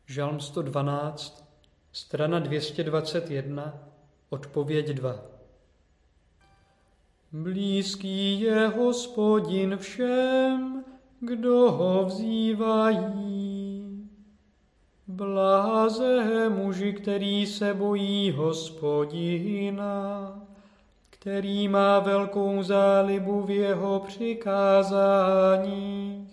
Žalm 112, strana 221, odpověď 2. Blízký je Hospodin všem, kdo ho vzývají. Bláze muži, který se bojí Hospodina, který má velkou zálibu v jeho přikázáních.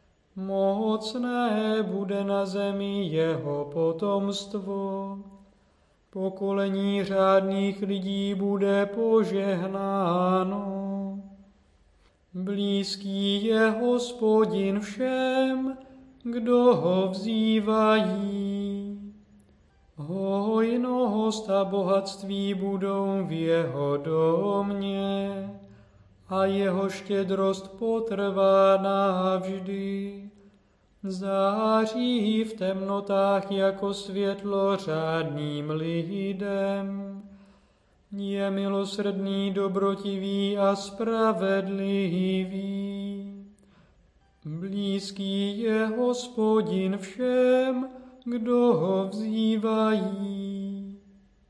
Mocné bude na zemi jeho potomstvo. Pokolení řádných lidí bude požehnáno. Blízký je Hospodin všem, kdo ho vzývají. Hojnost a bohatství budou v jeho domě a jeho štědrost potrvá navždy. Září v temnotách jako světlo řádným lidem. Je milosrdný, dobrotivý a spravedlivý. Blízký je Hospodin všem, kdo ho vzývají.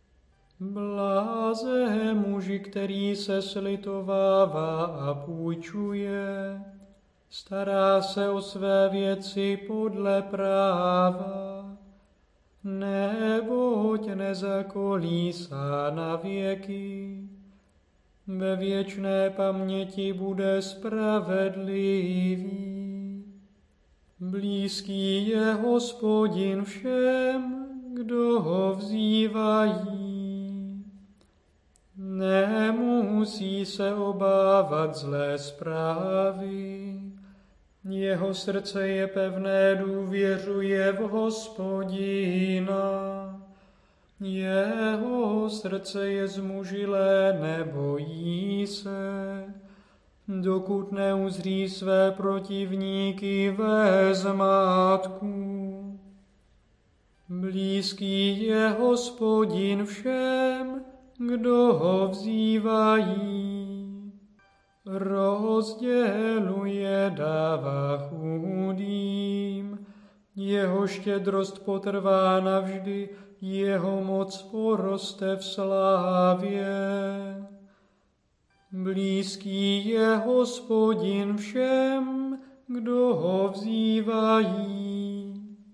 Bláze muži, který se slitovává a půjčuje, stará se o své věci podle práva, neboť nezakolísá na věky. Ve věčné paměti bude spravedlivý. Blízký je Hospodin všem, kdo ho vzývají. Nemusí se obávat zlé zprávy. Jeho srdce je pevné, důvěřuje v Hospodina. Jeho srdce je zmužilé, nebojí se, dokud neuzří své protivníky ve zmátku. Blízký je Hospodin všem, kdo ho vzývají. Rozděluje, dává chudým, jeho štědrost potrvá navždy, jeho moc poroste v slávě. Blízký je Hospodin všem, kdo ho vzývají.